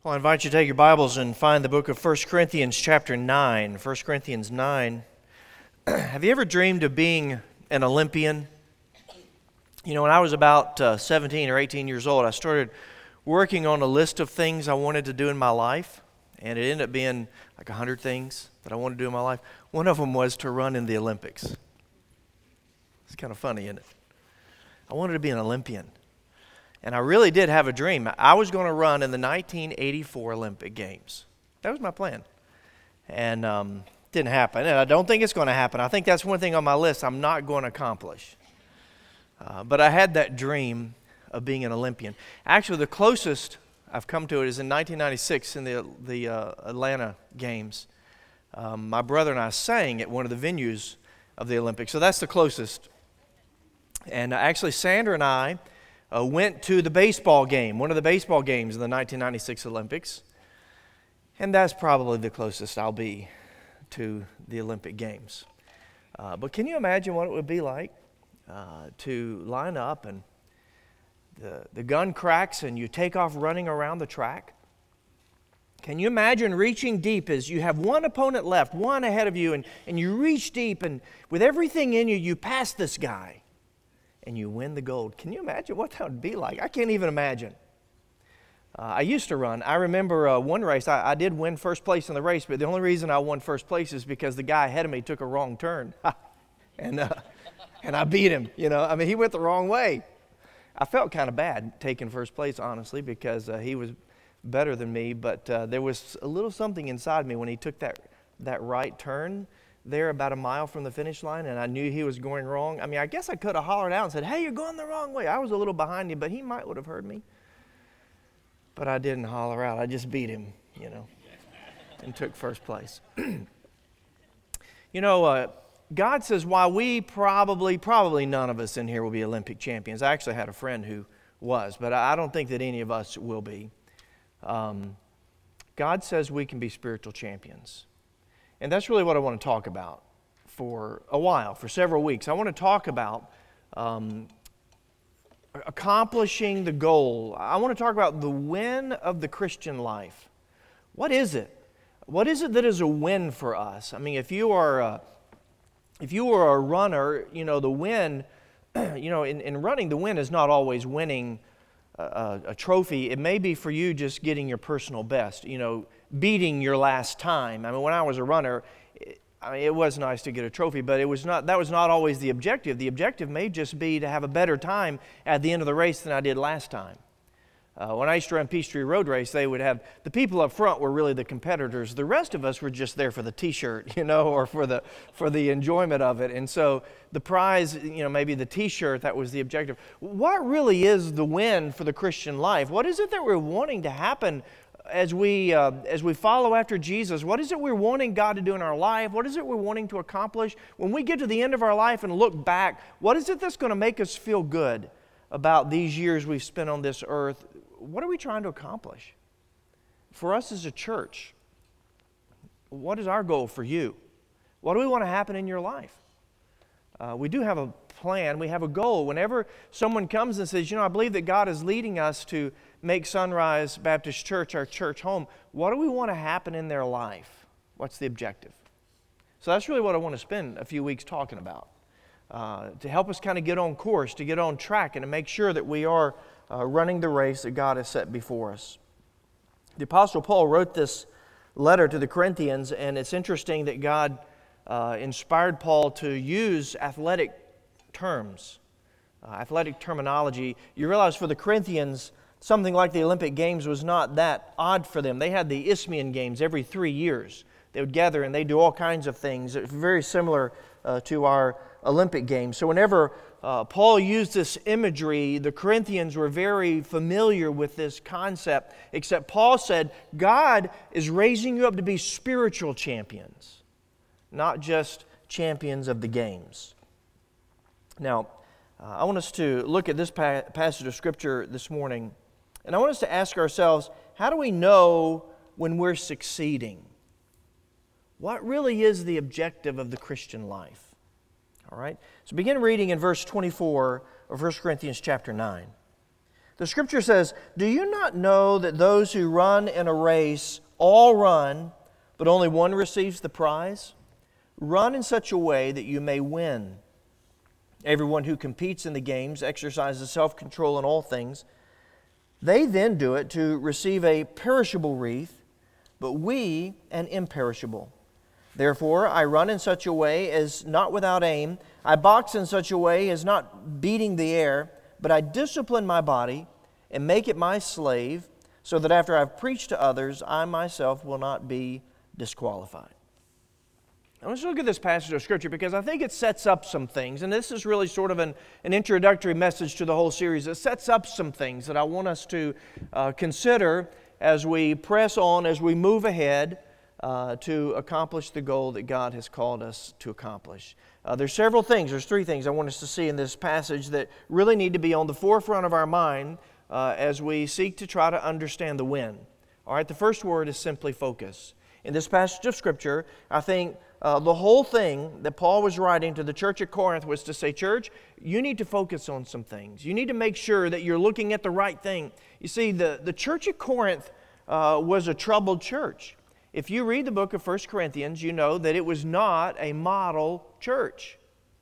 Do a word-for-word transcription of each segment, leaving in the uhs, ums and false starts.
Well, I invite you to take your Bibles and find the book of First Corinthians chapter nine. First Corinthians nine. Have you ever dreamed of being an Olympian? You know, when I was about uh, seventeen or eighteen years old, I started working on a list of things I wanted to do in my life, and it ended up being like a hundred things that I wanted to do in my life. One of them was to run in the Olympics. It's kind of funny, isn't it? I wanted to be an Olympian. And I really did have a dream. I was going to run in the nineteen eighty-four Olympic Games. That was my plan. And um, didn't happen. And I don't think it's going to happen. I think that's one thing on my list I'm not going to accomplish. Uh, but I had that dream of being an Olympian. Actually, the closest I've come to it is in nineteen ninety-six in the, the uh, Atlanta Games. Um, my brother and I sang at one of the venues of the Olympics. So that's the closest. And uh, actually, Sandra and I Uh, went to the baseball game, one of the baseball games in the nineteen ninety-six Olympics. And that's probably the closest I'll be to the Olympic Games. Uh, but can you imagine what it would be like uh, to line up and the, the gun cracks and you take off running around the track? Can you imagine reaching deep as you have one opponent left, one ahead of you, and, and you reach deep and with everything in you, you pass this guy. And you win the gold. Can you imagine what that would be like? I can't even imagine. Uh, I used to run. I remember uh, one race, I, I did win first place in the race, but the only reason I won first place is because the guy ahead of me took a wrong turn. and uh, and I beat him, you know. I mean, he went the wrong way. I felt kind of bad taking first place, honestly, because uh, he was better than me, but uh, there was a little something inside me when he took that that right turn there about a mile from the finish line, and I knew he was going wrong. I mean, I guess I could have hollered out and said, "Hey, you're going the wrong way." I was a little behind him, but he might would have heard me. But I didn't holler out. I just beat him, you know, and took first place. You know, uh, God says while we probably, probably none of us in here will be Olympic champions. I actually had a friend who was, but I don't think that any of us will be. Um, God says we can be spiritual champions. And that's really what I want to talk about for a while, for several weeks. I want to talk about um, accomplishing the goal. I want to talk about the win of the Christian life. What is it? What is it that is a win for us? I mean, if you are a, if you are a runner, you know, the win, you know, in, in running, the win is not always winning a, a trophy. It may be for you just getting your personal best, you know, beating your last time. I mean, when I was a runner, it, I mean, it was nice to get a trophy, but it was not. That was not always the objective. The objective may just be to have a better time at the end of the race than I did last time. Uh, when I used to run Peachtree Road Race, they would have, the people up front were really the competitors. The rest of us were just there for the T-shirt, you know, or for the for the enjoyment of it. And so the prize, you know, maybe the T-shirt, that was the objective. What really is the win for the Christian life? What is it that we're wanting to happen as we uh, as we follow after Jesus? What is it we're wanting God to do in our life? What is it we're wanting to accomplish? When we get to the end of our life and look back, what is it that's going to make us feel good about these years we've spent on this earth? What are we trying to accomplish? For us as a church, what is our goal for you? What do we want to happen in your life? Uh, we do have a plan. We have a goal. Whenever someone comes and says, you know, I believe that God is leading us to make Sunrise Baptist Church our church home, what do we want to happen in their life? What's the objective? So that's really what I want to spend a few weeks talking about, uh, to help us kind of get on course, to get on track, and to make sure that we are Uh, running the race that God has set before us. The Apostle Paul wrote this letter to the Corinthians, and it's interesting that God uh, inspired Paul to use athletic terms, uh, athletic terminology. You realize for the Corinthians, something like the Olympic Games was not that odd for them. They had the Isthmian Games every three years. They would gather and they do all kinds of things. It's very similar uh, to our Olympic Games. So whenever Uh, Paul used this imagery, the Corinthians were very familiar with this concept, except Paul said, God is raising you up to be spiritual champions, not just champions of the games. Now, uh, I want us to look at this pa- passage of Scripture this morning, and I want us to ask ourselves, how do we know when we're succeeding? What really is the objective of the Christian life? All right, so begin reading in verse twenty-four of First Corinthians chapter nine. The Scripture says, "Do you not know that those who run in a race all run, but only one receives the prize? Run in such a way that you may win. Everyone who competes in the games exercises self-control in all things. They then do it to receive a perishable wreath, but we an imperishable. Therefore, I run in such a way as not without aim. I box in such a way as not beating the air, but I discipline my body and make it my slave, so that after I've preached to others, I myself will not be disqualified." Now let's look at this passage of Scripture because I think it sets up some things, and this is really sort of an, an introductory message to the whole series. It sets up some things that I want us to uh, consider as we press on, as we move ahead uh, to accomplish the goal that God has called us to accomplish. Uh, there's several things, there's three things I want us to see in this passage that really need to be on the forefront of our mind uh, as we seek to try to understand the when. All right, the first word is simply focus. In this passage of Scripture, I think uh, the whole thing that Paul was writing to the church at Corinth was to say, church, you need to focus on some things. You need to make sure that you're looking at the right thing. You see, the, the church at Corinth uh, was a troubled church. If you read the book of First Corinthians, you know that it was not a model church.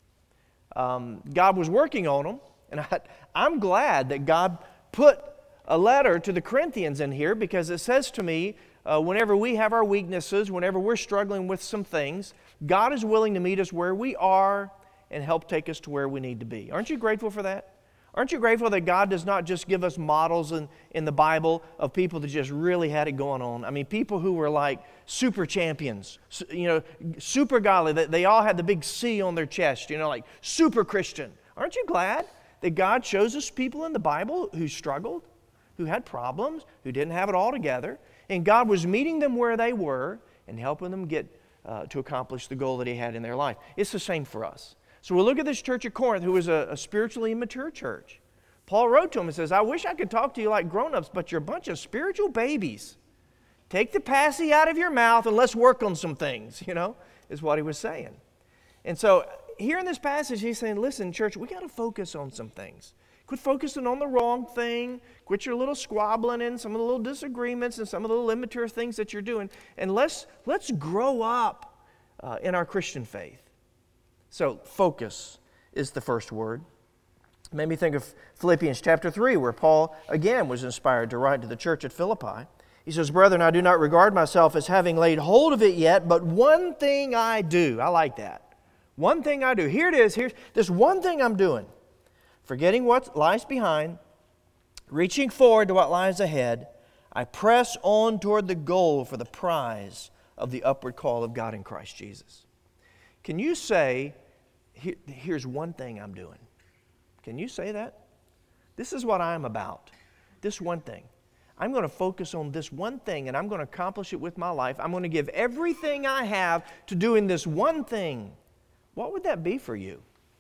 Um, God was working on them, and I, I'm glad that God put a letter to the Corinthians in here because it says to me, uh, whenever we have our weaknesses, whenever we're struggling with some things, God is willing to meet us where we are and help take us to where we need to be. Aren't you grateful for that? Aren't you grateful that God does not just give us models in, in the Bible of people that just really had it going on? I mean, people who were like super champions, you know, super godly. They, they all had the big C on their chest, you know, like super Christian. Aren't you glad that God shows us people in the Bible who struggled, who had problems, who didn't have it all together, and God was meeting them where they were and helping them get uh, to accomplish the goal that He had in their life? It's the same for us. So we look at this church at Corinth, who was a, a spiritually immature church. Paul wrote to them and says, I wish I could talk to you like grown-ups, but you're a bunch of spiritual babies. Take the passy out of your mouth and let's work on some things, you know, is what he was saying. And so here in this passage, he's saying, listen, church, we got to focus on some things. Quit focusing on the wrong thing. Quit your little squabbling and some of the little disagreements and some of the little immature things that you're doing. And let's, let's grow up uh, in our Christian faith. So, focus is the first word. It made me think of Philippians chapter three, where Paul, again, was inspired to write to the church at Philippi. He says, Brethren, I do not regard myself as having laid hold of it yet, but one thing I do. I like that. One thing I do. Here it is. Here's this one thing I'm doing. Forgetting what lies behind, reaching forward to what lies ahead, I press on toward the goal for the prize of the upward call of God in Christ Jesus. Can you say, Here, here's one thing I'm doing? Can you say that? This is what I'm about. This one thing. I'm going to focus on this one thing and I'm going to accomplish it with my life. I'm going to give everything I have to doing this one thing. What would that be for you?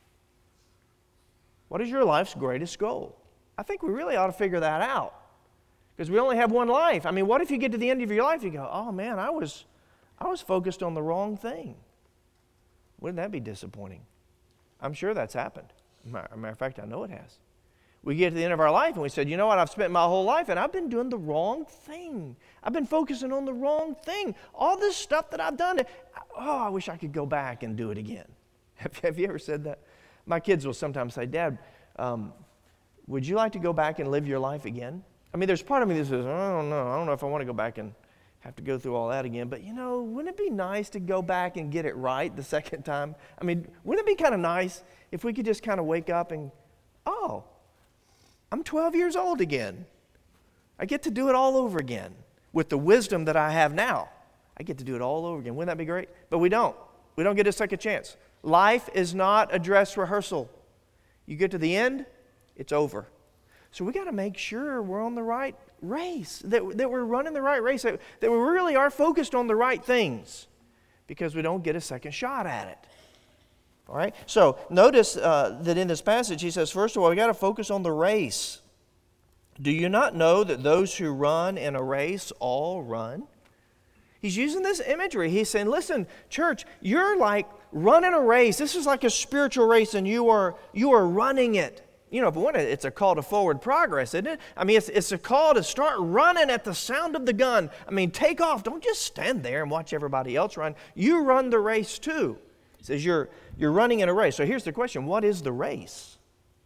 What is your life's greatest goal? I think we really ought to figure that out because we only have one life. I mean, what if you get to the end of your life and you go, oh man, I was, I was focused on the wrong thing. Wouldn't that be disappointing? I'm sure that's happened. As a matter of fact, I know it has. We get to the end of our life and we said, you know what, I've spent my whole life and I've been doing the wrong thing. I've been focusing on the wrong thing. All this stuff that I've done, oh, I wish I could go back and do it again. Have, have you ever said that? My kids will sometimes say, Dad, um, would you like to go back and live your life again? I mean, there's part of me that says, I don't know. I don't know if I want to go back and have to go through all that again. But, you know, wouldn't it be nice to go back and get it right the second time? I mean, wouldn't it be kind of nice if we could just kind of wake up and, oh, I'm twelve years old again. I get to do it all over again with the wisdom that I have now. I get to do it all over again. Wouldn't that be great? But we don't. We don't get a second chance. Life is not a dress rehearsal. You get to the end, it's over. So we got to make sure we're on the right race, that, that we're running the right race, that, that we really are focused on the right things because we don't get a second shot at it. All right? So notice uh, that in this passage he says, first of all, we got to focus on the race. Do you not know that those who run in a race all run? He's using this imagery. He's saying, listen, church, you're like running a race. This is like a spiritual race and you are, you are running it. you know, if we want to, it's a call to forward progress, isn't it? I mean, it's, it's a call to start running at the sound of the gun. I mean, take off. Don't just stand there and watch everybody else run. You run the race too. It says you're, you're running in a race. So here's the question. What is the race?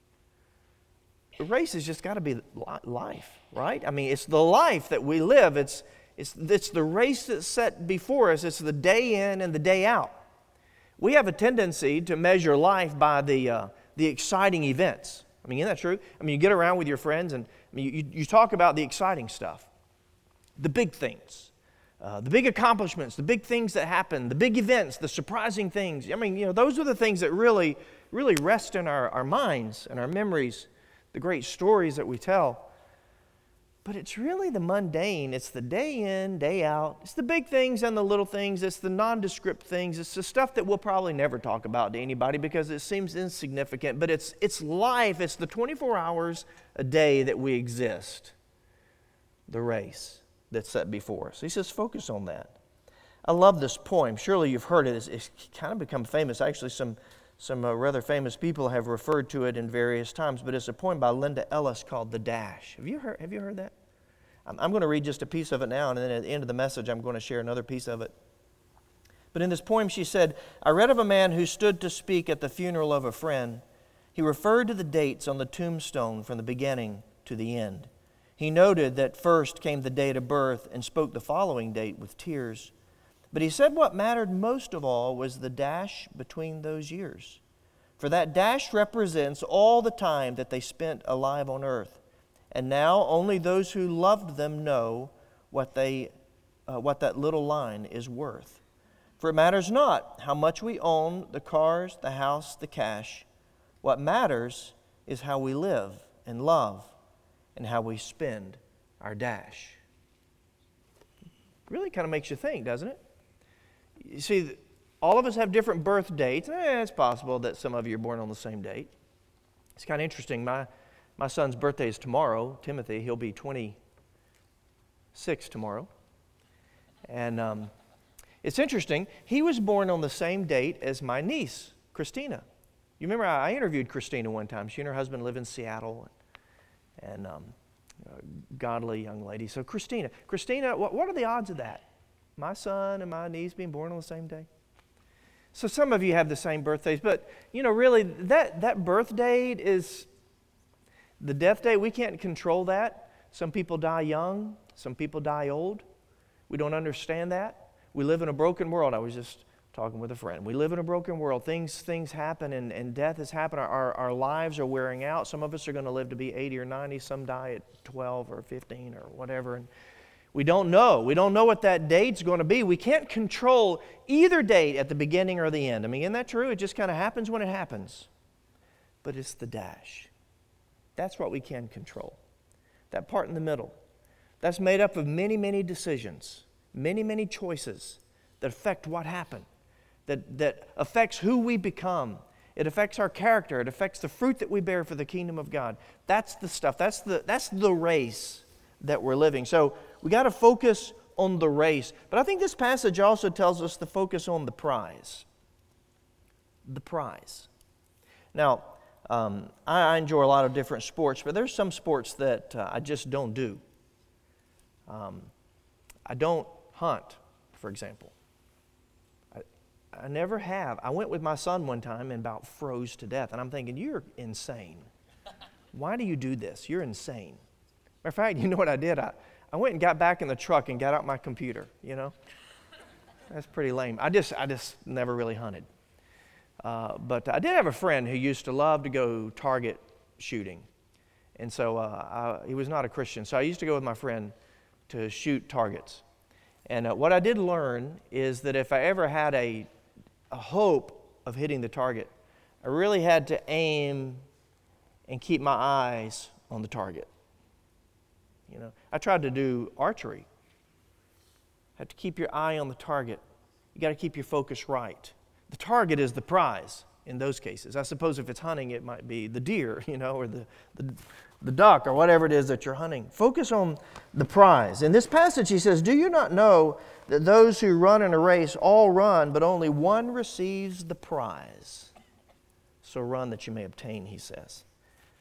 The race has just got to be life, right? I mean, it's the life that we live. It's, it's, it's the race that's set before us. It's the day in and the day out. We have a tendency to measure life by the, uh, the exciting events. I mean, isn't that true? I mean, you get around with your friends and I mean, you, you talk about the exciting stuff, the big things, uh, the big accomplishments, the big things that happen, the big events, the surprising things. I mean, you know, those are the things that really, really rest in our, our minds and our memories, the great stories that we tell. But it's really the mundane. It's the day in, day out. It's the big things and the little things. It's the nondescript things. It's the stuff that we'll probably never talk about to anybody because it seems insignificant. But it's, it's life. It's the twenty-four hours a day that we exist. The race that's set before us. He says, focus on that. I love this poem. Surely you've heard it. It's, it's kind of become famous. Actually, some, some uh, rather famous people have referred to it in various times. But it's a poem by Linda Ellis called The Dash. Have you heard, have you heard that? I'm going to read just a piece of it now, and then at the end of the message, I'm going to share another piece of it. But in this poem, she said, I read of a man who stood to speak at the funeral of a friend. He referred to the dates on the tombstone from the beginning to the end. He noted that first came the date of birth and spoke the following date with tears. But he said what mattered most of all was the dash between those years. For that dash represents all the time that they spent alive on earth. And now only those who loved them know what they, uh, what that little line is worth. For it matters not how much we own, the cars, the house, the cash. What matters is how we live and love and how we spend our dash. Really kind of makes you think, doesn't it? You see, all of us have different birth dates. Eh, it's possible that some of you are born on the same date. It's kind of interesting. My My son's birthday is tomorrow, Timothy. He'll be twenty-six tomorrow. And um, it's interesting. He was born on the same date as my niece, Christina. You remember I interviewed Christina one time. She and her husband live in Seattle. And um, a godly young lady. So Christina, Christina, what, what are the odds of that? My son and my niece being born on the same day? So some of you have the same birthdays. But, you know, really, that, that birth date is... The death date, we can't control that. Some people die young. Some people die old. We don't understand that. We live in a broken world. I was just talking with a friend. We live in a broken world. Things things happen and, and death has happened. Our, our lives are wearing out. Some of us are going to live to be eighty or ninety. Some die at twelve or fifteen or whatever. And we don't know. We don't know what that date's going to be. We can't control either date at the beginning or the end. I mean, isn't that true? It just kind of happens when it happens. But it's the dash. That's what we can control. That part in the middle. That's made up of many, many decisions, many, many choices that affect what happened, that, that affects who we become. It affects our character. It affects the fruit that we bear for the kingdom of God. That's the stuff. That's the, that's the race that we're living. So we got to focus on the race. But I think this passage also tells us to focus on the prize. The prize. Now, Um, I, I enjoy a lot of different sports, but there's some sports that uh, I just don't do. Um, I don't hunt, for example. I, I never have. I went with my son one time and about froze to death, and I'm thinking, you're insane. Why do you do this? You're insane. Matter of fact, you know what I did? I, I went and got back in the truck and got out my computer, you know. That's pretty lame. I just, I just never really hunted. Uh, but I did have a friend who used to love to go target shooting. And so uh, I, he was not a Christian. So I used to go with my friend to shoot targets. And uh, what I did learn is that if I ever had a, a hope of hitting the target, I really had to aim and keep my eyes on the target. You know, I tried to do archery. Have to keep your eye on the target. You got to keep your focus right. The target is the prize in those cases. I suppose if it's hunting, it might be the deer, you know, or the, the, the duck, or whatever it is that you're hunting. Focus on the prize. In this passage, he says, do you not know that those who run in a race all run, but only one receives the prize? So run that you may obtain, he says.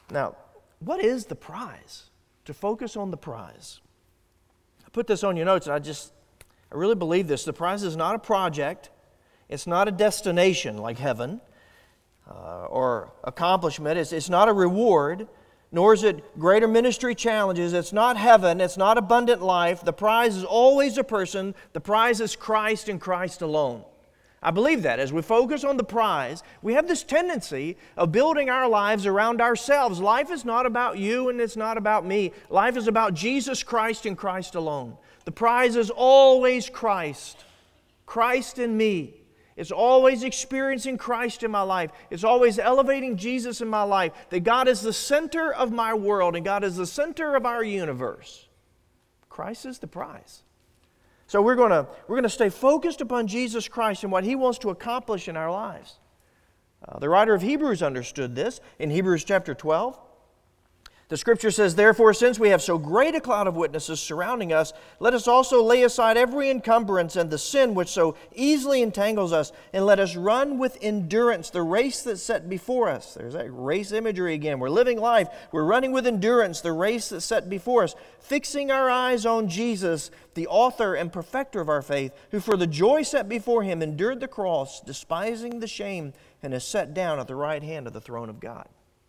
Now, what is the prize? To focus on the prize. I put this on your notes, and I just, I really believe this. The prize is not a project. It's not a destination like heaven uh, or accomplishment. It's, it's not a reward, nor is it greater ministry challenges. It's not heaven. It's not abundant life. The prize is always a person. The prize is Christ and Christ alone. I believe that. As we focus on the prize, we have this tendency of building our lives around ourselves. Life is not about you and it's not about me. Life is about Jesus Christ and Christ alone. The prize is always Christ. Christ in me. It's always experiencing Christ in my life. It's always elevating Jesus in my life. That God is the center of my world and God is the center of our universe. Christ is the prize. So we're going to we're going to stay focused upon Jesus Christ and what He wants to accomplish in our lives. Uh, the writer of Hebrews understood this in Hebrews chapter twelve. The Scripture says, "Therefore, since we have so great a cloud of witnesses surrounding us, let us also lay aside every encumbrance and the sin which so easily entangles us, and let us run with endurance the race that's set before us." There's that race imagery again. We're living life. We're running with endurance the race that's set before us, fixing our eyes on Jesus, the author and perfecter of our faith, who for the joy set before Him endured the cross, despising the shame, and is set down at the right hand of the throne of God.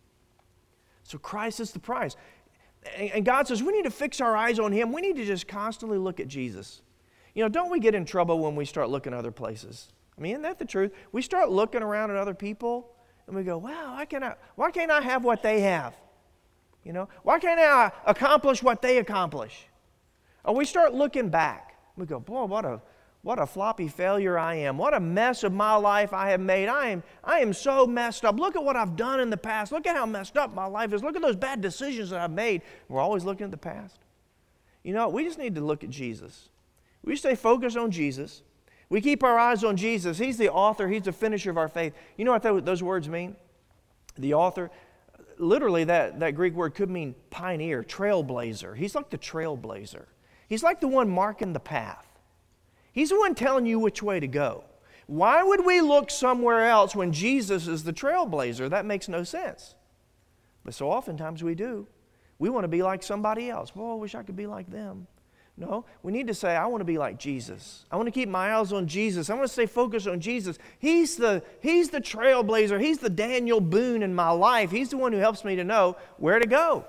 So Christ is the prize. And God says we need to fix our eyes on Him. We need to just constantly look at Jesus. You know, don't we get in trouble when we start looking other places? I mean, isn't that the truth? We start looking around at other people and we go, wow, why can't I, why can't I have what they have? You know, why can't I accomplish what they accomplish? Or we start looking back. We go, boy, what a What a floppy failure I am. What a mess of my life I have made. I am, I am so messed up. Look at what I've done in the past. Look at how messed up my life is. Look at those bad decisions that I've made. We're always looking at the past. You know, we just need to look at Jesus. We stay focused on Jesus. We keep our eyes on Jesus. He's the author. He's the finisher of our faith. You know what those words mean? The author, literally that, that Greek word could mean pioneer, trailblazer. He's like the trailblazer. He's like the one marking the path. He's the one telling you which way to go. Why would we look somewhere else when Jesus is the trailblazer? That makes no sense. But so oftentimes we do. We want to be like somebody else. Well, I wish I could be like them. No, we need to say, I want to be like Jesus. I want to keep my eyes on Jesus. I want to stay focused on Jesus. He's the, he's the trailblazer. He's the Daniel Boone in my life. He's the one who helps me to know where to go.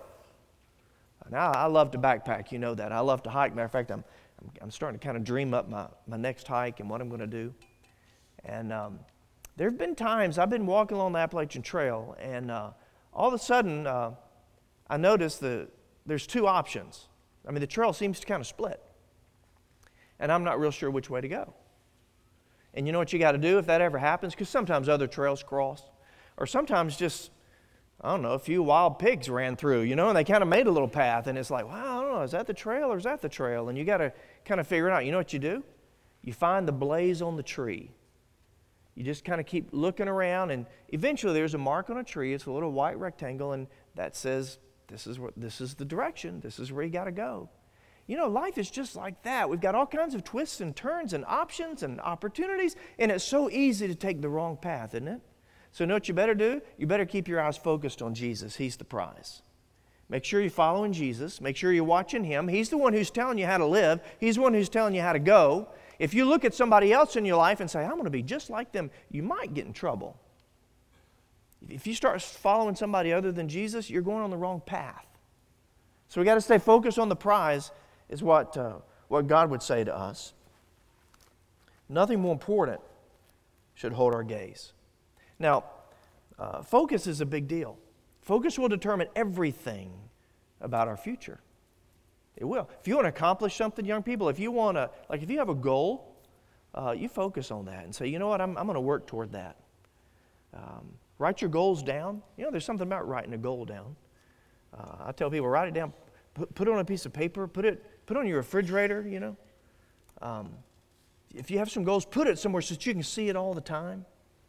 Now, I love to backpack. You know that. I love to hike. Matter of fact, I'm I'm starting to kind of dream up my, my next hike and what I'm going to do. And um, there have been times I've been walking along the Appalachian Trail, and uh, all of a sudden uh, I noticed that there's two options. I mean, the trail seems to kind of split. And I'm not real sure which way to go. And you know what you got to do if that ever happens? Because sometimes other trails cross. Or sometimes just, I don't know, a few wild pigs ran through, you know, and they kind of made a little path. And it's like, wow, I don't know, is that the trail or is that the trail? And you got to kind of figure it out. You know what you do? You find the blaze on the tree. You just kind of keep looking around, and eventually there's a mark on a tree. It's a little white rectangle, and that says, this is what, this is the direction. This is where you got to go. You know, life is just like that. We've got all kinds of twists and turns and options and opportunities, and it's so easy to take the wrong path, isn't it? So you know what you better do? You better keep your eyes focused on Jesus. He's the prize. Make sure you're following Jesus. Make sure you're watching Him. He's the one who's telling you how to live. He's the one who's telling you how to go. If you look at somebody else in your life and say, I'm going to be just like them, you might get in trouble. If you start following somebody other than Jesus, you're going on the wrong path. So we got to stay focused on the prize, is what, uh, what God would say to us. Nothing more important should hold our gaze. Now, uh, focus is a big deal. Focus will determine everything about our future. It will. If you want to accomplish something, young people, if you want to, like if you have a goal, uh, you focus on that and say, you know what, I'm, I'm going to work toward that. Um, write your goals down. You know, there's something about writing a goal down. Uh, I tell people, write it down, put, put it on a piece of paper, put it, put it on your refrigerator, you know. Um, if you have some goals, put it somewhere so that you can see it all the time.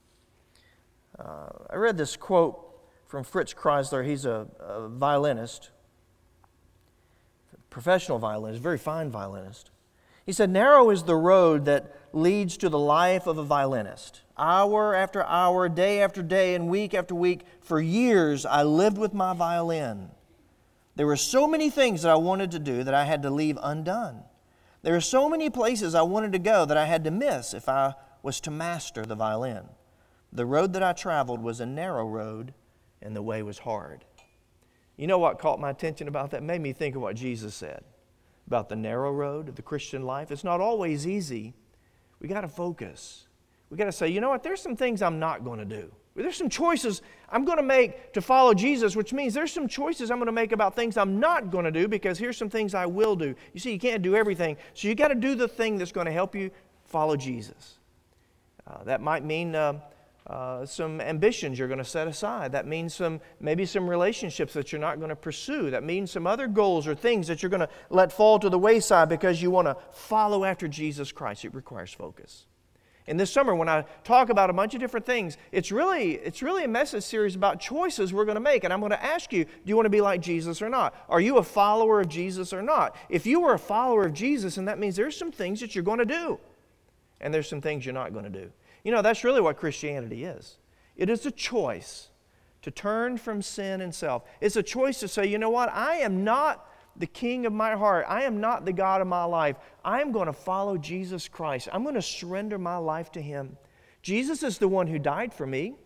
Uh, I read this quote from Fritz Kreisler. He's a, a violinist, professional violinist, very fine violinist. He said, narrow is the road that leads to the life of a violinist. Hour after hour, day after day, and week after week, for years I lived with my violin. There were so many things that I wanted to do that I had to leave undone. There were so many places I wanted to go that I had to miss if I was to master the violin. The road that I traveled was a narrow road, and the way was hard. You know what caught my attention about that? It made me think of what Jesus said about the narrow road of the Christian life. It's not always easy. We got to focus. We got to say, you know what, there's some things I'm not going to do. There's some choices I'm going to make to follow Jesus, which means there's some choices I'm going to make about things I'm not going to do, because here's some things I will do. You see, you can't do everything, so you got to do the thing that's going to help you follow Jesus. Uh, that might mean uh, uh, some ambitions you're going to set aside. That means some maybe some relationships that you're not going to pursue. That means some other goals or things that you're going to let fall to the wayside because you want to follow after Jesus Christ. It requires focus. And this summer, when I talk about a bunch of different things, it's really, it's really a message series about choices we're going to make. And I'm going to ask you, do you want to be like Jesus or not? Are you a follower of Jesus or not? If you are a follower of Jesus, and that means there's some things that you're going to do, and there's some things you're not going to do. You know, that's really what Christianity is. It is a choice to turn from sin and self. It's a choice to say, you know what, I am not the king of my heart. I am not the God of my life. I am going to follow Jesus Christ. I'm going to surrender my life to Him. Jesus is the one who died for me.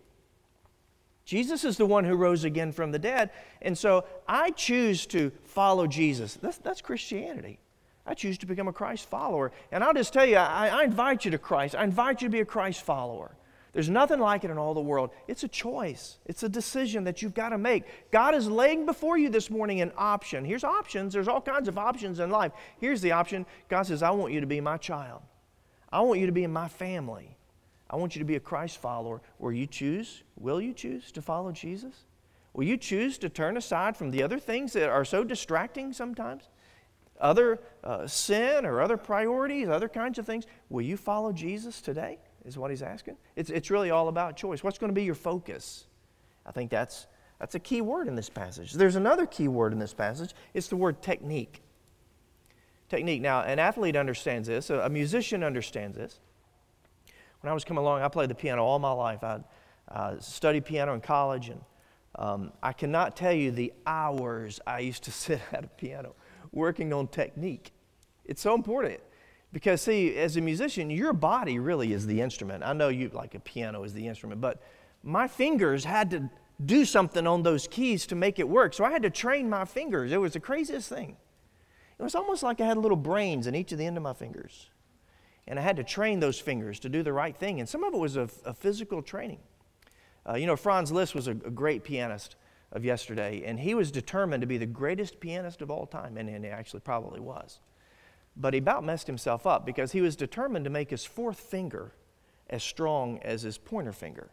Jesus is the one who rose again from the dead. And so I choose to follow Jesus. That's, that's Christianity. I choose to become a Christ follower. And I'll just tell you, I, I invite you to Christ. I invite you to be a Christ follower. There's nothing like it in all the world. It's a choice. It's a decision that you've got to make. God is laying before you this morning an option. Here's options. There's all kinds of options in life. Here's the option. God says, I want you to be my child. I want you to be in my family. I want you to be a Christ follower. Where you choose, will you choose to follow Jesus? Will you choose to turn aside from the other things that are so distracting sometimes? Other uh, sin or other priorities, other kinds of things. Will you follow Jesus today? Is what he's asking. It's, it's really all about choice. What's going to be your focus? I think that's, that's a key word in this passage. There's another key word in this passage. It's the word technique. Technique. Now, an athlete understands this. A, a musician understands this. When I was coming along, I played the piano all my life. I uh, studied piano in college, and um, I cannot tell you the hours I used to sit at a piano working on technique. It's so important. Because, see, as a musician, your body really is the instrument. I know you like a piano is the instrument, but my fingers had to do something on those keys to make it work. So I had to train my fingers. It was the craziest thing. It was almost like I had little brains in each of the end of my fingers. And I had to train those fingers to do the right thing. And some of it was a, a physical training. Uh, you know, Franz Liszt was a, a great pianist of yesterday, and he was determined to be the greatest pianist of all time, and, and he actually probably was. But he about messed himself up because he was determined to make his fourth finger as strong as his pointer finger.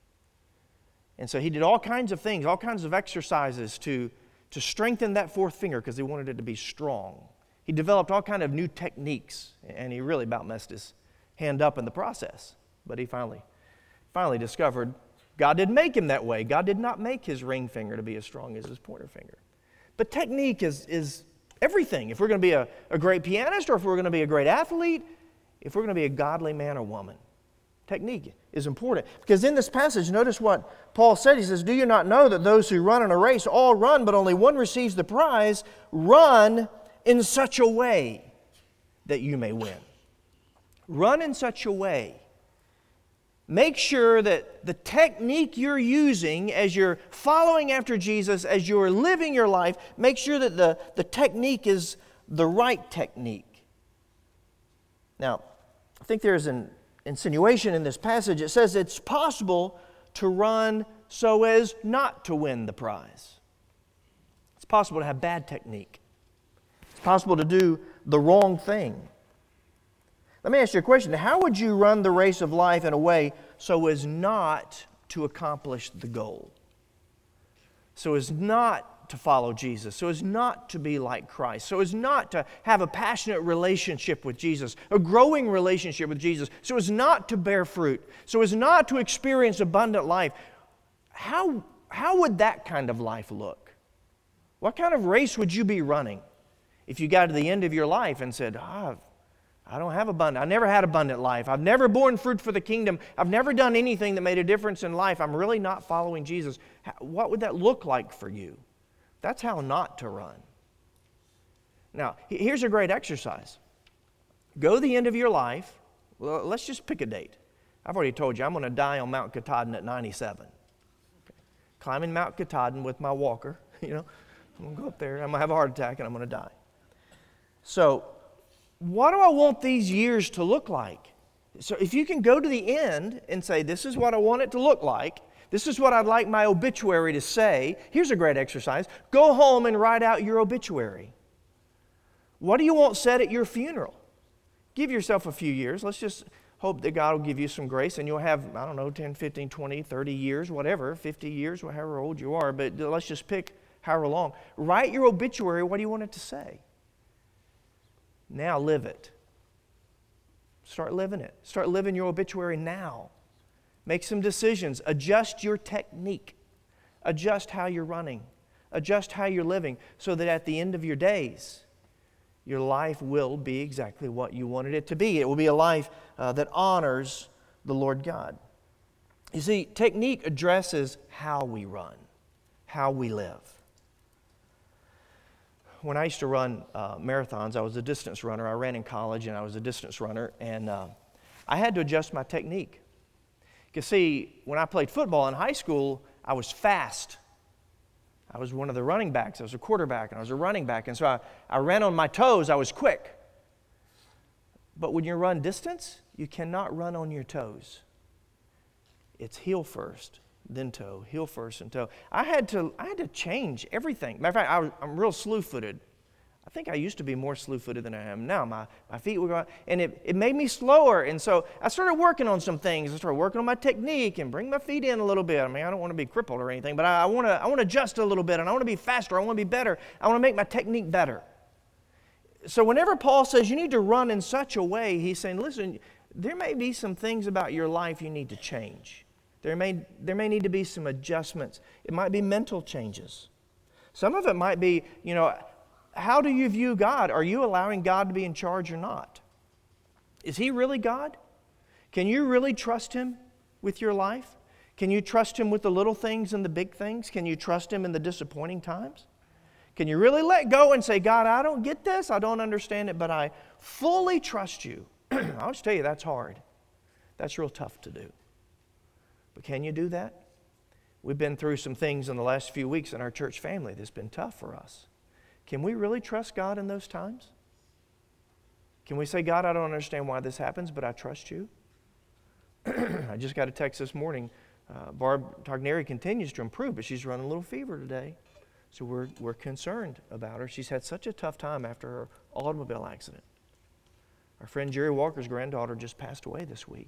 And so he did all kinds of things, all kinds of exercises to, to strengthen that fourth finger because he wanted it to be strong. He developed all kinds of new techniques, and he really about messed his hand up in the process. But he finally, finally discovered God didn't make him that way. God did not make his ring finger to be as strong as his pointer finger. But technique is is everything. If we're going to be a, a great pianist, or if we're going to be a great athlete, if we're going to be a godly man or woman, technique is important. Because in this passage, notice what Paul said. He says, do you not know that those who run in a race all run, but only one receives the prize? Run in such a way that you may win. Run in such a way. Make sure that the technique you're using as you're following after Jesus, as you're living your life, make sure that the, the technique is the right technique. Now, I think there's an insinuation in this passage. It says it's possible to run so as not to win the prize. It's possible to have bad technique. It's possible to do the wrong thing. Let me ask you a question. How would you run the race of life in a way so as not to accomplish the goal? So as not to follow Jesus, so as not to be like Christ, so as not to have a passionate relationship with Jesus, a growing relationship with Jesus, so as not to bear fruit, so as not to experience abundant life. How, how would that kind of life look? What kind of race would you be running if you got to the end of your life and said, ah, I don't have abundant. I never had abundant life. I've never borne fruit for the kingdom. I've never done anything that made a difference in life. I'm really not following Jesus. What would that look like for you? That's how not to run. Now, here's a great exercise. Go to the end of your life. Well, let's just pick a date. I've already told you I'm going to die on Mount Katahdin at ninety-seven. Okay. Climbing Mount Katahdin with my walker. You know, I'm going to go up there. I'm going to have a heart attack and I'm going to die. So, what do I want these years to look like? So if you can go to the end and say, this is what I want it to look like, this is what I'd like my obituary to say, here's a great exercise. Go home and write out your obituary. What do you want said at your funeral? Give yourself a few years. Let's just hope that God will give you some grace and you'll have, I don't know, ten, fifteen, twenty, thirty years, whatever, fifty years, however old you are, but let's just pick however long. Write your obituary. What do you want it to say? Now live it. Start living it. Start living your obituary now. Make some decisions. Adjust your technique. Adjust how you're running. Adjust how you're living so that at the end of your days, your life will be exactly what you wanted it to be. It will be a life uh, that honors the Lord God. You see, technique addresses how we run, how we live. When I used to run uh, marathons, I was a distance runner. I ran in college and I was a distance runner, and uh, I had to adjust my technique. You see, when I played football in high school, I was fast. I was one of the running backs. I was a quarterback and I was a running back, and so I, I ran on my toes. I was quick. But when you run distance, you cannot run on your toes. It's heel first, then toe, heel first and toe. I had to I had to change everything. Matter of fact, I was, I'm real slew-footed. I think I used to be more slew-footed than I am now. My, my feet would go out, and it, it made me slower. And so I started working on some things. I started working on my technique and bring my feet in a little bit. I mean, I don't want to be crippled or anything, but I, I want to I want to adjust a little bit, and I want to be faster. I want to be better. I want to make my technique better. So whenever Paul says you need to run in such a way, he's saying, listen, there may be some things about your life you need to change. There may, there may need to be some adjustments. It might be mental changes. Some of it might be, you know, how do you view God? Are you allowing God to be in charge or not? Is He really God? Can you really trust Him with your life? Can you trust Him with the little things and the big things? Can you trust Him in the disappointing times? Can you really let go and say, God, I don't get this, I don't understand it, but I fully trust You? I'll just tell you, that's hard. That's real tough to do. But can you do that? We've been through some things in the last few weeks in our church family that's been tough for us. Can we really trust God in those times? Can we say, God, I don't understand why this happens, but I trust You? I just got a text this morning. Uh, Barb Togneri continues to improve, but she's running a little fever today. So we're, we're concerned about her. She's had such a tough time after her automobile accident. Our friend Jerry Walker's granddaughter just passed away this week.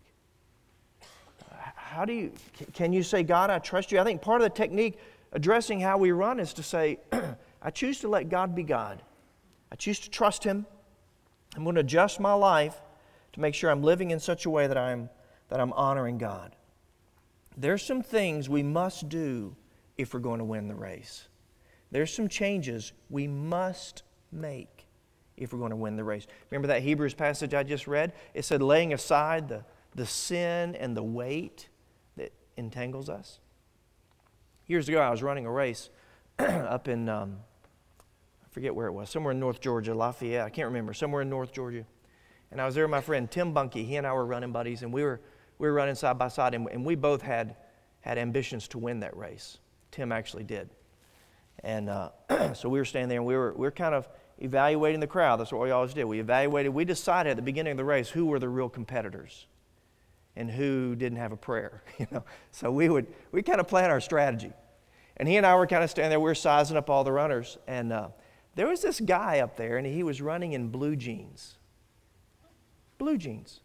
How do you, can you say, God, I trust You? I think part of the technique addressing how we run is to say, I choose to let God be God. I choose to trust Him. I'm going to adjust my life to make sure I'm living in such a way that I'm, that I'm honoring God. There's some things we must do if we're going to win the race. There's some changes we must make if we're going to win the race. Remember that Hebrews passage I just read? It said, laying aside the, the sin and the weight that entangles us. Years ago, I was running a race up in, um, I forget where it was, somewhere in North Georgia, Lafayette. I can't remember, somewhere in North Georgia. And I was there with my friend Tim Bunkie. He and I were running buddies, and we were we were running side by side, and, and we both had had ambitions to win that race. Tim actually did. And uh, so we were standing there, and we were we were kind of evaluating the crowd. That's what we always did. We evaluated. We decided at the beginning of the race who were the real competitors and who didn't have a prayer. You know, so we would we kind of planned our strategy. And he and I were kind of standing there. We were sizing up all the runners, and uh, there was this guy up there, and he was running in blue jeans. Blue jeans.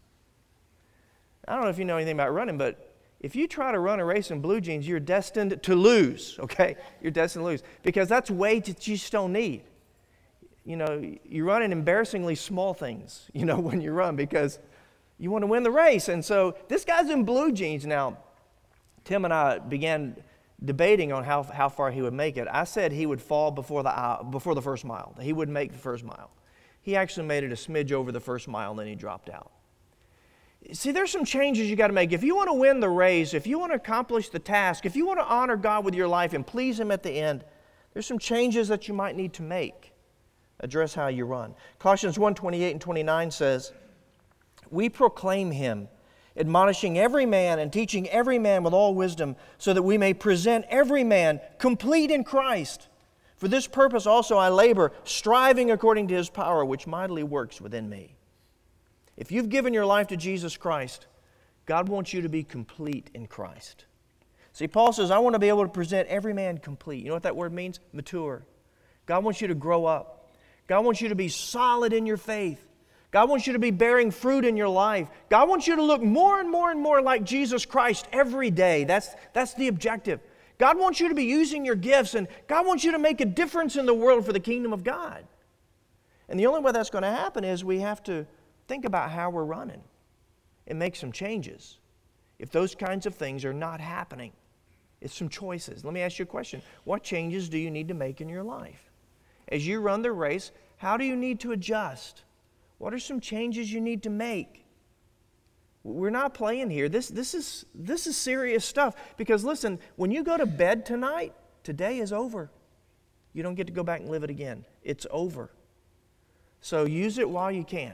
I don't know if you know anything about running, but if you try to run a race in blue jeans, you're destined to lose, okay? You're destined to lose because that's weight that you just don't need. You know, you run in embarrassingly small things, you know, when you run because you want to win the race. And so this guy's in blue jeans. Now, Tim and I began debating on how how far he would make it. I said he would fall before the before the first mile. That he wouldn't make the first mile. He actually made it a smidge over the first mile, and then he dropped out. See, there's some changes you got to make. If you want to win the race, if you want to accomplish the task, if you want to honor God with your life and please Him at the end, there's some changes that you might need to make. Address how you run. Colossians one twenty-eight and twenty-nine says, "We proclaim Him, admonishing every man and teaching every man with all wisdom, so that we may present every man complete in Christ. For this purpose also I labor, striving according to His power, which mightily works within me." If you've given your life to Jesus Christ, God wants you to be complete in Christ. See, Paul says, I want to be able to present every man complete. You know what that word means? Mature. God wants you to grow up. God wants you to be solid in your faith. God wants you to be bearing fruit in your life. God wants you to look more and more and more like Jesus Christ every day. That's, that's the objective. God wants you to be using your gifts, and God wants you to make a difference in the world for the kingdom of God. And the only way that's going to happen is we have to think about how we're running and make some changes. If those kinds of things are not happening, it's some choices. Let me ask you a question. What changes do you need to make in your life? As you run the race, how do you need to adjust? What are some changes you need to make? We're not playing here. This, this is, this is serious stuff. Because listen, when you go to bed tonight, today is over. You don't get to go back and live it again. It's over. So use it while you can.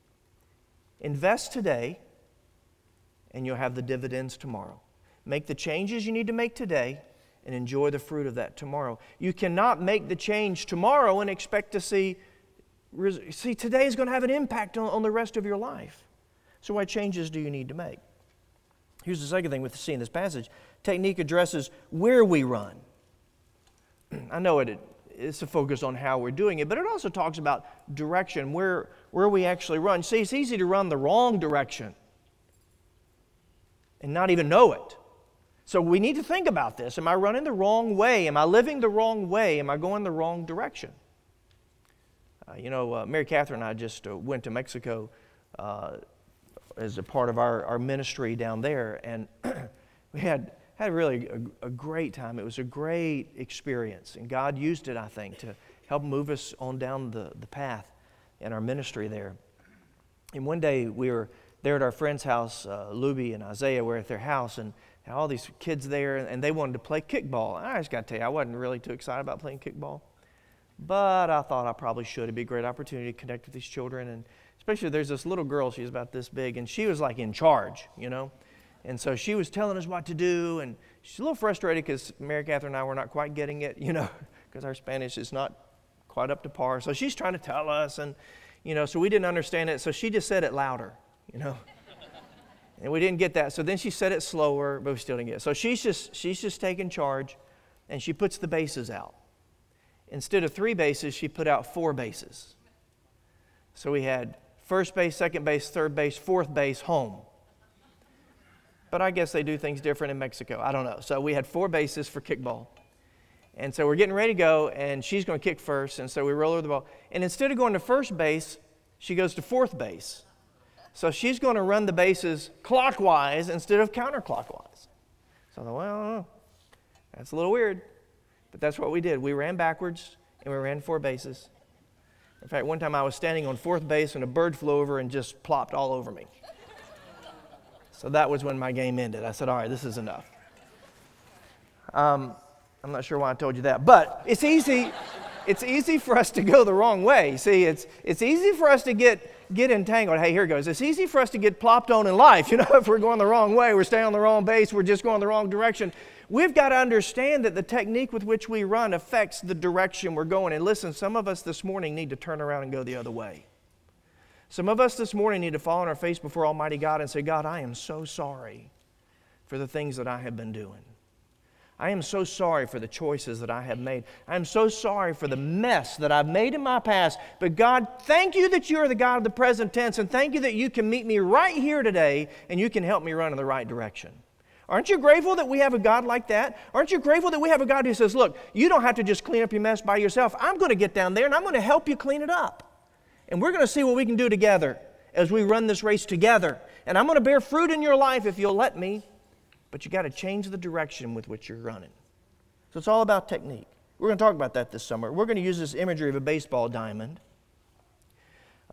Invest today, and you'll have the dividends tomorrow. Make the changes you need to make today, and enjoy the fruit of that tomorrow. You cannot make the change tomorrow and expect to see, see today is going to have an impact on, on the rest of your life. So what changes do you need to make? Here's the second thing we see in this passage. Technique addresses where we run. I know it, it's a focus on how we're doing it, but it also talks about direction, where, where we actually run. See, it's easy to run the wrong direction and not even know it. So we need to think about this. Am I running the wrong way? Am I living the wrong way? Am I going the wrong direction? Uh, you know, uh, Mary Catherine and I just uh, went to Mexico uh, as a part of our, our ministry down there, and we had had really a, a great time. It was a great experience, and God used it, I think, to help move us on down the, the path in our ministry there. And one day we were there at our friend's house, uh, Luby and Isaiah were at their house, and had all these kids there, and they wanted to play kickball. And I just got to tell you, I wasn't really too excited about playing kickball, but I thought I probably should. It'd be a great opportunity to connect with these children, and especially there's this little girl, she's about this big, and she was like in charge, you know. And so she was telling us what to do, and she's a little frustrated because Mary Catherine and I were not quite getting it, you know, because our Spanish is not quite up to par. So she's trying to tell us, and, you know, so we didn't understand it, so she just said it louder, you know. And we didn't get that. So then she said it slower, but we still didn't get it. So she's just, she's just taking charge, and she puts the bases out. Instead of three bases, she put out four bases. So we had first base, second base, third base, fourth base, home. But I guess they do things different in Mexico. I don't know. So we had four bases for kickball. And so we're getting ready to go, and she's going to kick first. And so we roll her the ball. And instead of going to first base, she goes to fourth base. So she's going to run the bases clockwise instead of counterclockwise. So I thought, well, that's a little weird. But that's what we did. We ran backwards, and we ran four bases. In fact, one time I was standing on fourth base, and a bird flew over and just plopped all over me. So that was when my game ended. I said, all right, this is enough. Um, I'm not sure why I told you that. But it's easy, it's easy for us to go the wrong way. See, it's it's easy for us to get, get entangled. Hey, here it goes. It's easy for us to get plopped on in life. You know, if we're going the wrong way, we're staying on the wrong base, we're just going the wrong direction. We've got to understand that the technique with which we run affects the direction we're going. And listen, some of us this morning need to turn around and go the other way. Some of us this morning need to fall on our face before Almighty God and say, God, I am so sorry for the things that I have been doing. I am so sorry for the choices that I have made. I am so sorry for the mess that I've made in my past. But God, thank you that you are the God of the present tense, and thank you that you can meet me right here today and you can help me run in the right direction. Aren't you grateful that we have a God like that? Aren't you grateful that we have a God who says, look, you don't have to just clean up your mess by yourself. I'm going to get down there and I'm going to help you clean it up. And we're going to see what we can do together as we run this race together. And I'm going to bear fruit in your life if you'll let me. But you got to change the direction with which you're running. So it's all about technique. We're going to talk about that this summer. We're going to use this imagery of a baseball diamond.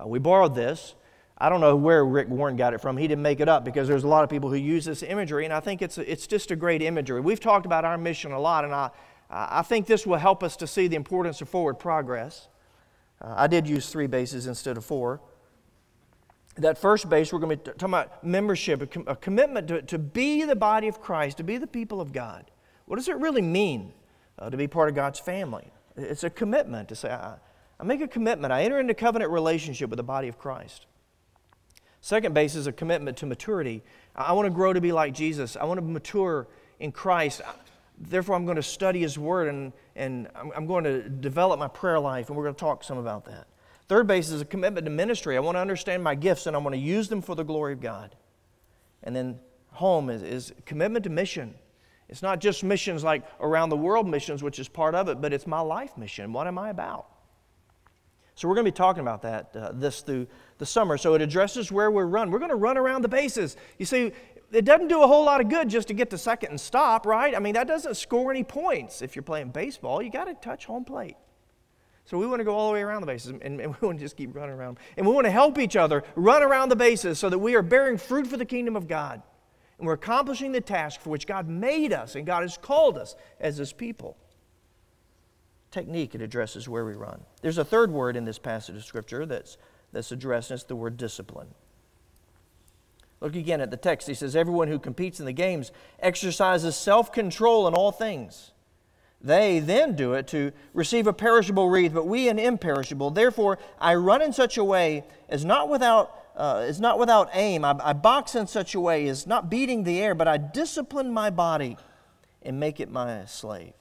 Uh, we borrowed this. I don't know where Rick Warren got it from. He didn't make it up because there's a lot of people who use this imagery, and I think it's it's just a great imagery. We've talked about our mission a lot, and I, I think this will help us to see the importance of forward progress. Uh, I did use three bases instead of four. That first base, we're going to be talking about membership, a, com- a commitment to, to be the body of Christ, to be the people of God. What does it really mean uh, to be part of God's family? It's a commitment to say, I, I make a commitment. I enter into covenant relationship with the body of Christ. Second base is a commitment to maturity. I want to grow to be like Jesus. I want to mature in Christ. Therefore, I'm going to study His Word, and, and I'm, I'm going to develop my prayer life, and we're going to talk some about that. Third base is a commitment to ministry. I want to understand my gifts, and I want to use them for the glory of God. And then home is, is commitment to mission. It's not just missions like around the world missions, which is part of it, but it's my life mission. What am I about? So we're going to be talking about that uh, this through the summer. So it addresses where we run. We're going to run around the bases. You see, it doesn't do a whole lot of good just to get to second and stop, right? I mean, that doesn't score any points. If you're playing baseball, you got to touch home plate. So we want to go all the way around the bases, and, and we want to just keep running around. And we want to help each other run around the bases so that we are bearing fruit for the kingdom of God. And we're accomplishing the task for which God made us and God has called us as His people. Technique, it addresses where we run. There's a third word in this passage of Scripture that's, that's addressed, and it's the word discipline. Look again at the text. He says, everyone who competes in the games exercises self-control in all things. They then do it to receive a perishable wreath, but we an imperishable. Therefore, I run in such a way as not without uh, is not without aim. I, I box in such a way as not beating the air, but I discipline my body and make it my slave.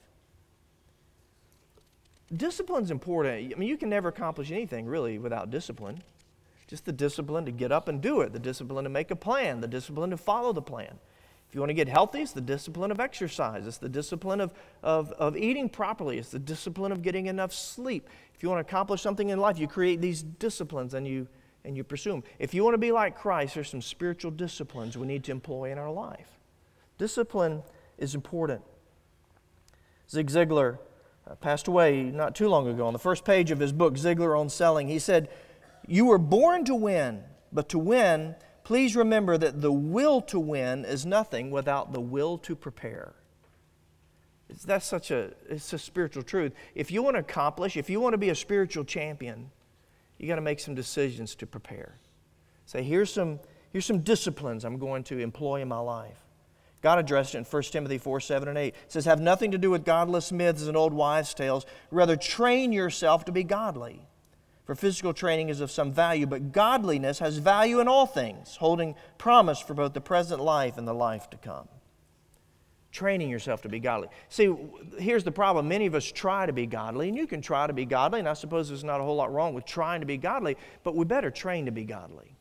Discipline's important. I mean, you can never accomplish anything really without discipline. Just the discipline to get up and do it, the discipline to make a plan, the discipline to follow the plan. If you want to get healthy, it's the discipline of exercise. It's the discipline of, of, of eating properly. It's the discipline of getting enough sleep. If you want to accomplish something in life, you create these disciplines and you, and you pursue them. If you want to be like Christ, there's some spiritual disciplines we need to employ in our life. Discipline is important. Zig Ziglar uh, passed away not too long ago. On the first page of his book, Ziglar on Selling, he said, "You were born to win, but to win, please remember that the will to win is nothing without the will to prepare." It's, that's such a, it's a spiritual truth. If you want to accomplish, if you want to be a spiritual champion, you got to make some decisions to prepare. Say, here's some, here's some disciplines I'm going to employ in my life. God addressed it in First Timothy four, seven, and eight. It says, have nothing to do with godless myths and old wives' tales. Rather, train yourself to be godly. For physical training is of some value, but godliness has value in all things, holding promise for both the present life and the life to come. Training yourself to be godly. See, here's the problem. Many of us try to be godly, and you can try to be godly, and I suppose there's not a whole lot wrong with trying to be godly, but we better train to be godly.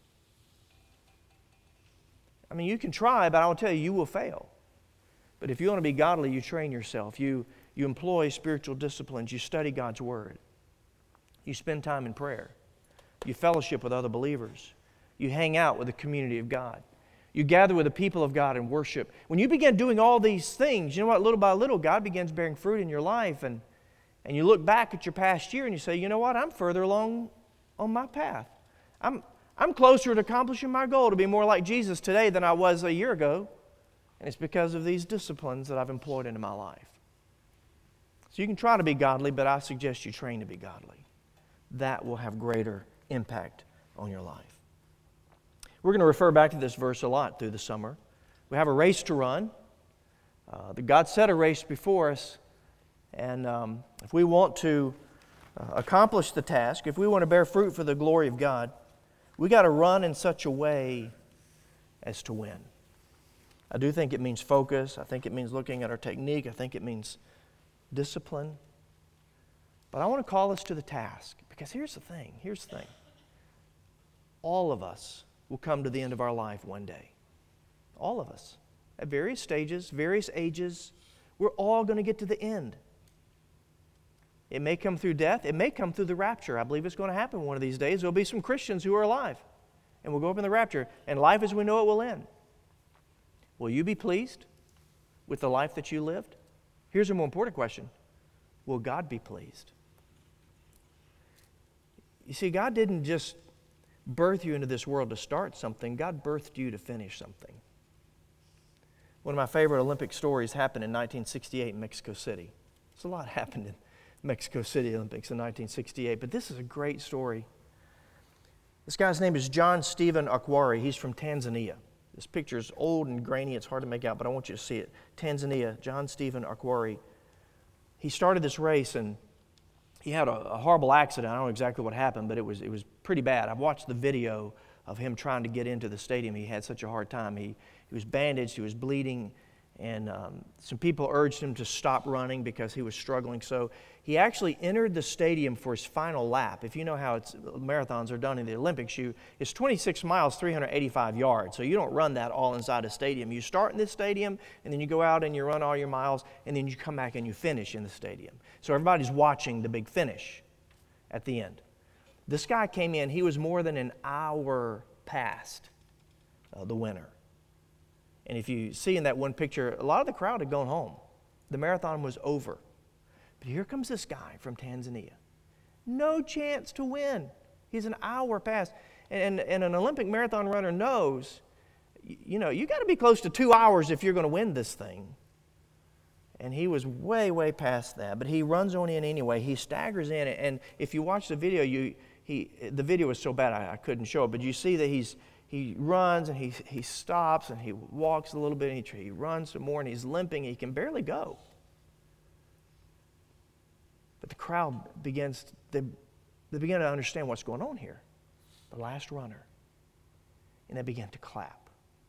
I mean, you can try, but I will tell you, you will fail. But if you want to be godly, you train yourself. You, you employ spiritual disciplines. You study God's Word. You spend time in prayer. You fellowship with other believers. You hang out with the community of God. You gather with the people of God and worship. When you begin doing all these things, you know what? Little by little, God begins bearing fruit in your life. And, and you look back at your past year and you say, you know what? I'm further along on my path. I'm, I'm closer to accomplishing my goal to be more like Jesus today than I was a year ago. And it's because of these disciplines that I've employed into my life. So you can try to be godly, but I suggest you train to be godly. That will have greater impact on your life. We're going to refer back to this verse a lot through the summer. We have a race to run. Uh, God set a race before us, and um, if we want to uh, accomplish the task, if we want to bear fruit for the glory of God, we got to run in such a way as to win. I do think it means focus. I think it means looking at our technique. I think it means discipline. But I want to call us to the task, because here's the thing. Here's the thing. All of us will come to the end of our life one day. All of us. At various stages, various ages, we're all going to get to the end. It may come through death. It may come through the rapture. I believe it's going to happen one of these days. There'll be some Christians who are alive, and we'll go up in the rapture, and life as we know it will end. Will you be pleased with the life that you lived? Here's a more important question. Will God be pleased? You see, God didn't just birth you into this world to start something. God birthed you to finish something. One of my favorite Olympic stories happened in nineteen sixty-eight in Mexico City. There's a lot happened in Mexico City Olympics in nineteen sixty-eight, but this is a great story. This guy's name is John Stephen Akhwari. He's from Tanzania. This picture is old and grainy. It's hard to make out, but I want you to see it. Tanzania, John Stephen Akhwari. He started this race, and he had a, a horrible accident. I don't know exactly what happened, but it was it was pretty bad. I've watched the video of him trying to get into the stadium. He had such a hard time. He, he was bandaged. He was bleeding. And um, some people urged him to stop running because he was struggling. So he actually entered the stadium for his final lap. If you know how it's, marathons are done in the Olympics, you, it's twenty-six miles, three hundred eighty-five yards. So you don't run that all inside a stadium. You start in this stadium, and then you go out and you run all your miles, and then you come back and you finish in the stadium. So everybody's watching the big finish at the end. This guy came in. He was more than an hour past uh, the winner. And if you see in that one picture, a lot of the crowd had gone home. The marathon was over. But here comes this guy from Tanzania. No chance to win. He's an hour past. And, and, and an Olympic marathon runner knows, you know, you got to be close to two hours if you're going to win this thing. And he was way, way past that. But he runs on in anyway. He staggers in. And if you watch the video, you he the video was so bad I, I couldn't show it. But you see that he's He runs and he he stops and he walks a little bit and he, he runs some more and he's limping. He can barely go. But the crowd begins, they, they begin to understand what's going on here. The last runner. And they begin to clap.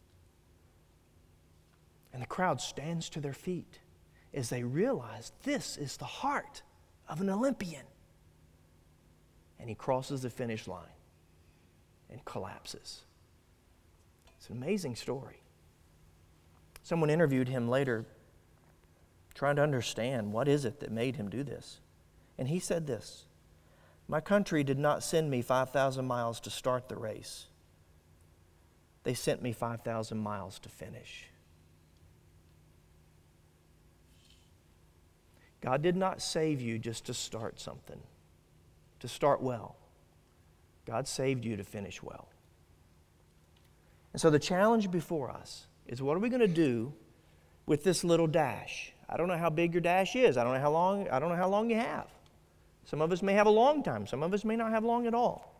And the crowd stands to their feet as they realize this is the heart of an Olympian. And he crosses the finish line and collapses. It's an amazing story. Someone interviewed him later trying to understand what is it that made him do this. And he said this, "My country did not send me five thousand miles to start the race. They sent me five thousand miles to finish." God did not save you just to start something, to start well. God saved you to finish well. And so the challenge before us is, what are we going to do with this little dash? I don't know how big your dash is. I don't know how long, I don't know how long you have. Some of us may have a long time. Some of us may not have long at all.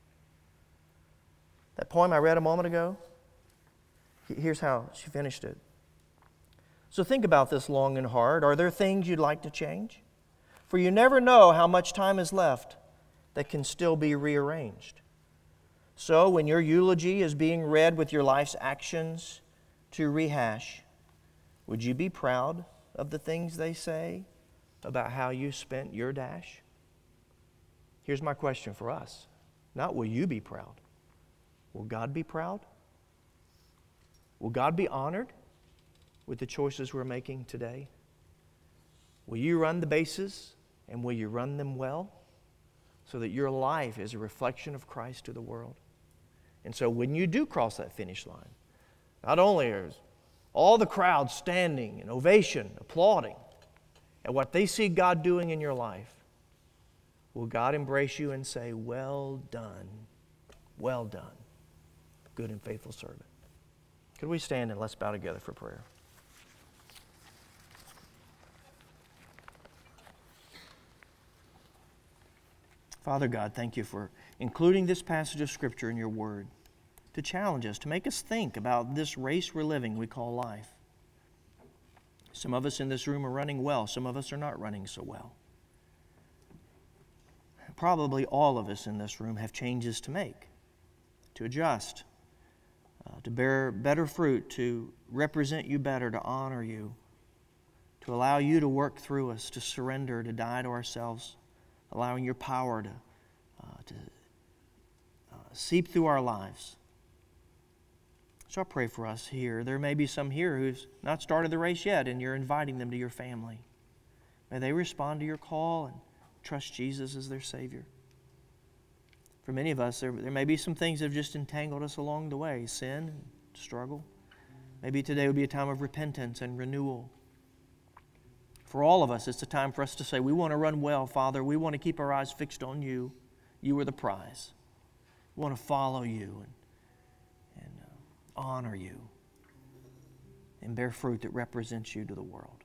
That poem I read a moment ago, here's how she finished it. So think about this long and hard. Are there things you'd like to change? For you never know how much time is left that can still be rearranged. So when your eulogy is being read with your life's actions to rehash, would you be proud of the things they say about how you spent your dash? Here's my question for us. Not will you be proud. Will God be proud? Will God be honored with the choices we're making today? Will you run the bases, and will you run them well so that your life is a reflection of Christ to the world? And so when you do cross that finish line, not only is all the crowd standing in ovation, applauding at what they see God doing in your life, will God embrace you and say, "Well done, well done, good and faithful servant"? Could we stand and let's bow together for prayer? Father God, thank you for including this passage of Scripture in your Word to challenge us, to make us think about this race we're living we call life. Some of us in this room are running well. Some of us are not running so well. Probably all of us in this room have changes to make, to adjust, uh, to bear better fruit, to represent you better, to honor you, to allow you to work through us, to surrender, to die to ourselves, allowing your power to, uh, to uh, seep through our lives. So I pray for us here. There may be some here who's not started the race yet, and you're inviting them to your family. May they respond to your call and trust Jesus as their Savior. For many of us, there, there may be some things that have just entangled us along the way, sin and struggle. Maybe today would be a time of repentance and renewal. For all of us, it's a time for us to say, we want to run well, Father. We want to keep our eyes fixed on you. You are the prize. We want to follow you and, and uh, honor you and bear fruit that represents you to the world.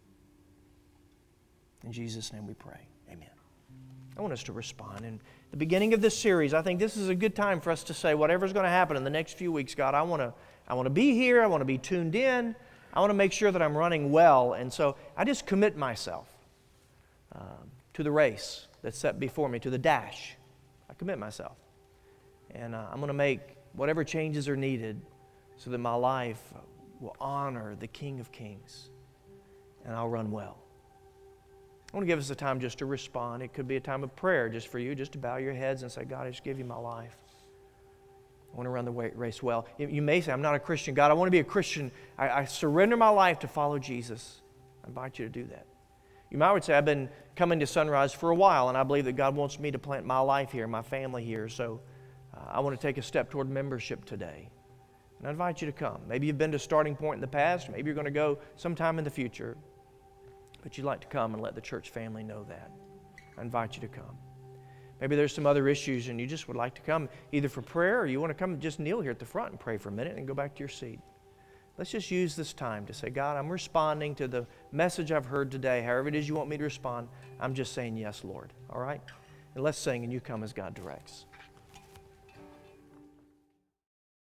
In Jesus' name we pray. Amen. I want us to respond. In the beginning of this series, I think this is a good time for us to say, whatever's going to happen in the next few weeks, God, I want to I want to be here. I want to be tuned in. I want to make sure that I'm running well. And so I just commit myself um, to the race that's set before me, to the dash. I commit myself. And uh, I'm going to make whatever changes are needed so that my life will honor the King of Kings. And I'll run well. I want to give us a time just to respond. It could be a time of prayer just for you, just to bow your heads and say, God, I just give you my life. I want to run the race well. You may say, I'm not a Christian. God, I want to be a Christian. I, I surrender my life to follow Jesus. I invite you to do that. You might say, I've been coming to Sunrise for a while, and I believe that God wants me to plant my life here, my family here, so uh, I want to take a step toward membership today. And I invite you to come. Maybe you've been to Starting Point in the past. Maybe you're going to go sometime in the future. But you'd like to come and let the church family know that. I invite you to come. Maybe there's some other issues and you just would like to come either for prayer or you want to come and just kneel here at the front and pray for a minute and go back to your seat. Let's just use this time to say, God, I'm responding to the message I've heard today. However it is you want me to respond, I'm just saying yes, Lord. All right? And let's sing and you come as God directs.